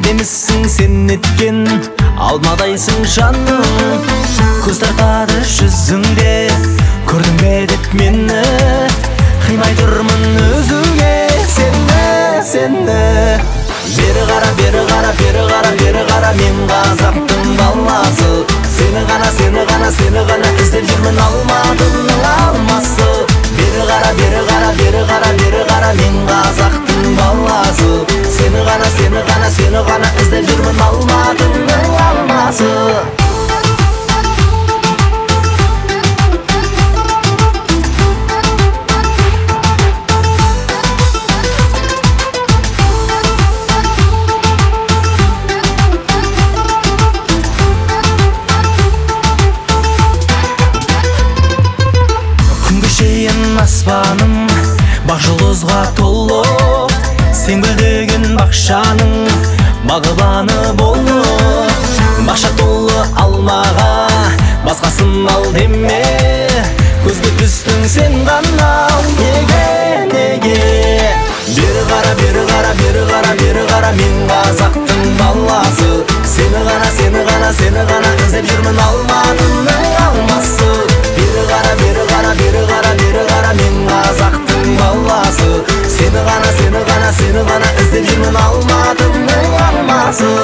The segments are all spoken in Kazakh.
әдемісің сен неткен алмадайсың жаным. Көз тартады жүзіңде, көрдің бе деп мені, қимай тұрмын өзіңе сені. Бері қара, бері қара, бері қара, бері қара, мен қазақтың баласы. Сені ғана іздеп жүрмін алматының алмасы. Бері қара, бері қара, бері қара, бері қара, мен қазақтың баласы. Сені ғана іздеп жүрмін алматының алмасы. Аспаным бақ жұлдызға толы, сен гүлдеген бақшаның бағбаны болы. Бақша толы алмаға басқасын ал деме, көзге түстің сен ғана, неге? Бері қара, бері қара, бері қара, бері қара, мен қазақтың баласы. Сені ғана іздеп жүрмін алматының алмасы. Бері қара, бері қара, бері қара, бері қара, мен қазақтың баласы. Сені ғана іздеп жүрмін алматының алмасы.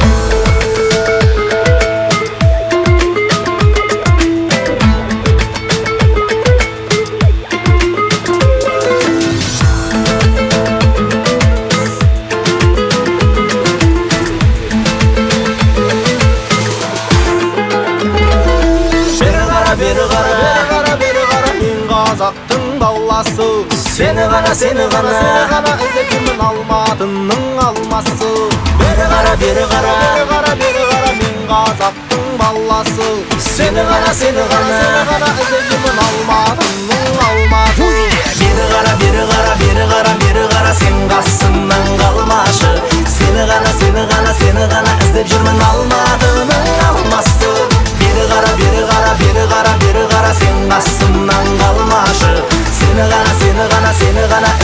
Бері қара, бері қара, мен қазақтың баласы. Сені ғана іздеп жүрмін алматының алмасы. Бері қара, бері қара, бері қара, мен қазақтың баласы. Сені ғана іздеп жүрмін алматының алмасы. Бері қара, бері қара, бері қара, бері қара, сен қасымнан қалмашы. Сені ғана іздеп жүрмін алматының алмасы. Бері қара, бері қара, бері қара, бері қара, сен қасымнан қалмашы. Сені ғана